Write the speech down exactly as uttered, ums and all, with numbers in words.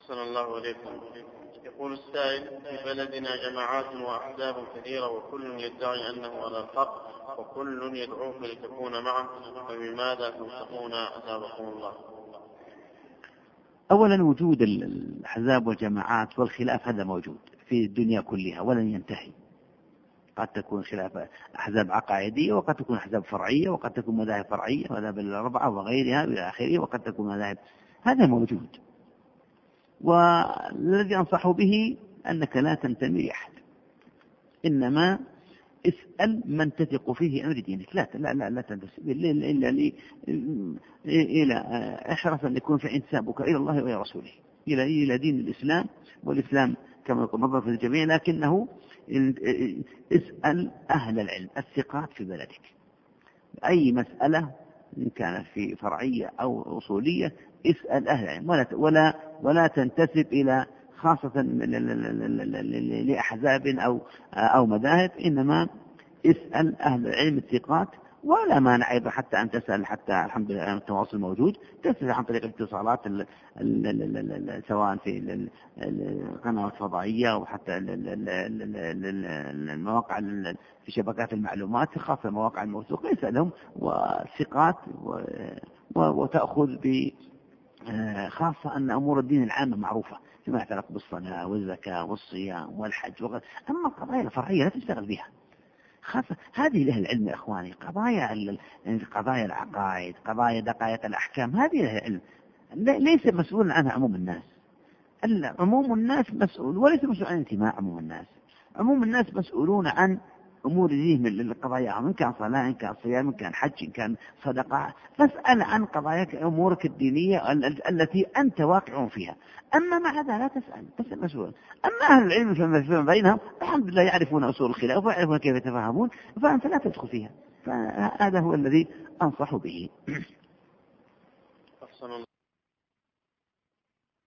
أحسن الله إليكم. يقول السائل: في بلدنا جماعات وأحزاب كثيرة وكل يدعي أنه على الحق وكل يدعوك لتكون معه، فبماذا تنصحون أثابكم الله؟ أولا وجود الأحزاب والجماعات والخلاف هذا موجود في الدنيا كلها ولن ينتهي. قد تكون خلاف أحزاب عقائدية، وقد تكون أحزاب فرعية، وقد تكون مذاهب فرعية مذاهب الأربعة وغيرها إلى آخره، وقد تكون مذاهب. هذا موجود، والذي أنصح به أنك لا تنتمي لأحد، إنما اسأل من تثق فيه أمر دينك. لا لا لا, لا تنتسب إلا لي إلى أشرف أن يكون في انتسابك إلى الله وإلى رسوله، إلى إلى دين الإسلام، والإسلام كما يقول نظر في الجميع، لكنه اسأل أهل العلم الثقات في بلدك. أي مسألة إن كانت في فرعية أو أصولية اسأل أهل العلم، ولا ولا ولا تنتسب إلى خاصة لأحزاب أو أو مذاهب، إنما اسأل أهل العلم الثقات. ولا مانع أيضا حتى أن تسأل، حتى الحمد لله التواصل موجود، تسأل عن طريق الاتصالات سواء في القنوات الفضائية أو حتى المواقع في شبكات المعلومات، خاصة المواقع الموثوقة، اسألهم والثقات وتأخذ ب خاصة أن أمور الدين العامة معروفة فيما يتعلق بالصلاة والزكاة والصيام والحج وغيرها. أما القضايا الفرعية لا تشتغل بها، خاصة هذه له العلم يا إخواني. قضايا قضايا العقائد، قضايا دقائق الأحكام، هذه له العلم، ليس مسؤول عنها عموم الناس. عموم الناس مسؤول، وليس مسؤول عن انتماء عموم الناس. عموم الناس مسؤولون عن أمور دينهم القضايا، إن كان صلاة، إن كان صيام، إن كان حج، إن كان صدقة. فاسأل عن قضاياك أمورك الدينية التي أنت واقع فيها. أما مع هذا لا تسأل، تسأل مسؤول. أما أهل العلم فيما بينهم الحمد لله يعرفون أصول الخلاف ويعرفون كيف يتفاهمون، فأنت لا تدخل فيها. فهذا هو الذي أنصح به.